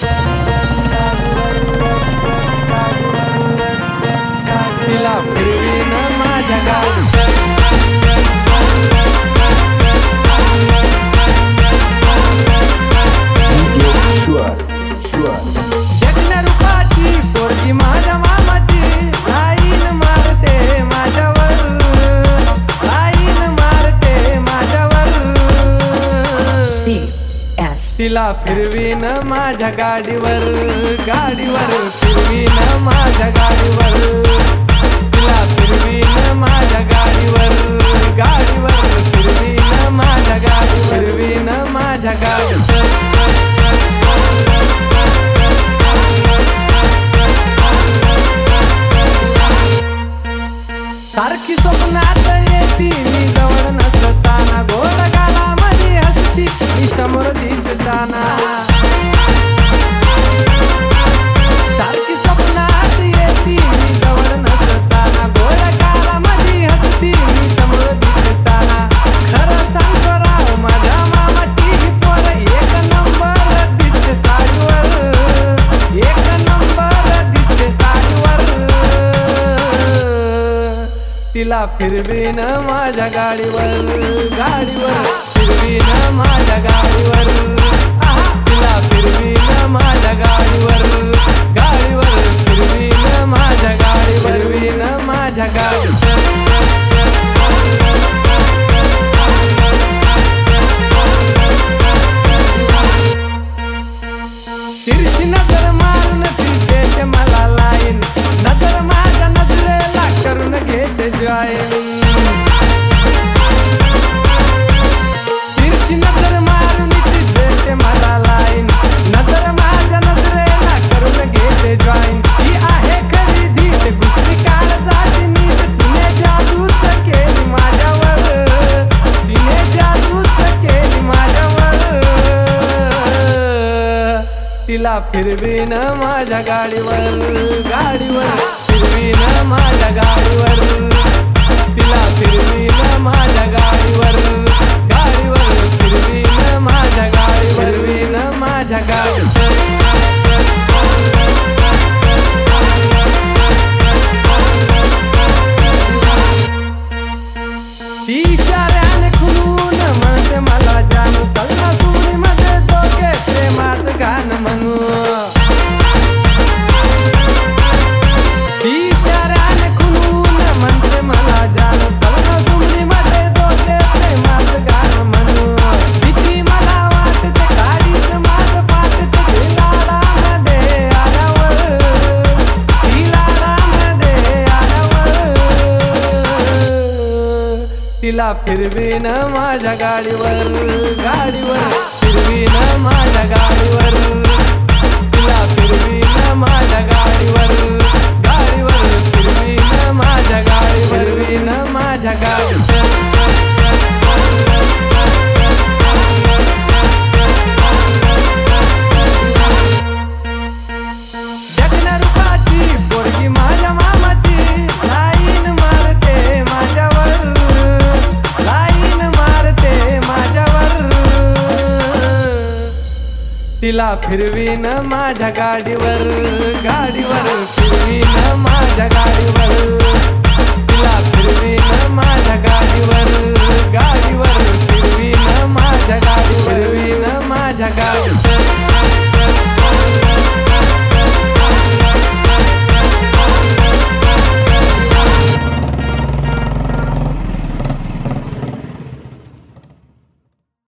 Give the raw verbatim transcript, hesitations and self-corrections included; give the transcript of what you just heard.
तिला फिरवीन माझ्या गाडी जगण्या रूपाची पोरगी माझ्या मामाची आईन मारते माझ्यावर आईन मारते माझ्यावर तिला फिरवीन माझ्या गाडीवर गाडीवर फिरवीन माझ्या गाडीवर तिला फिरवीन माझ्या गाडीवर गाडीवर फिरवीन माझ्या गाडी फिरवीन माझ्या गाडीवर सारखी स्वप्नात येती मी जवळ नसताना गोड गालामध्ये हसती मी समोर दिसताना सारखी स्वप्नात येती मी जवळ नसताना गोड गालामध्ये हसती मी समोर दिसताना खरं सांगतो राव माझ्या मामाची ही पोर एक नंबर दिसते साडीवर एक नंबर दिसते साडीवर तिला फिरवीन माझ्या गाडीवर गाडीवर फिरवीन माझ्या गाडीवर तिला फिरवीन माझ्या गाडीवर गाडीवर फिरवीन माझ्या गाडी फिरवीन माझ्या गाडीवर तिरछी नजर मारून ती देते मला लाईन नजर माझ्या नजरेला करून घेते जॉईन तिरछी नजर मारून ती देते मला लाईन नजर माझ्या नजरेला करून घेते जॉईन ती आहे खरी धीट गुसरी काळजाची नीट तिने जादूच केली माझ्यावर तिने जादूच केली माझ्यावर तिला फिरवीन माझ्या गाडीवर गाडीवर फिरवीन माझ्या गाडीवर तिला फिरवीन माझ्या गाडीवर गाडीवर फिरवीन माझ्या गाडी फिरवीन माझ्या गाडीवर ती इशाऱ्याने खुलून म्हणते मला जानू कल्ला सुरी मध्ये दोघे प्रेमात गाण म्हणू ती इशाऱ्याने खुलून म्हणते मला जानू कल्ला सुरी मध्ये दोघे प्रेमात गाण म्हणू किती मला वाटते गाडीत माझ पाठते ती लाडामध्ये आल्यावर ती लाडामध्ये आल्यावर तिला फिरवीन माझ्या गाडीवर गाडीवर फिरवीन माझ्या गाडीवर तिला फिरवीन माझ्या गाडीवर गाडीवर फिरवीन माझ्या गाडी फिरवीन माझ्या गाडीवर जगण्या रूपाची पोरगी माझ्या मामाची लाईन मारते माझ्यावर लाईन मारते माझ्यावर तिला फिरवीन माझ्या गाडीवर गाडीवर फिरवीन माझ्या गाडीवर तिला फिरवीन माझ्या गाडीवर गाडीवर फिरवीन माझ्या गाडी फिरवीन माझ्या गाडीवर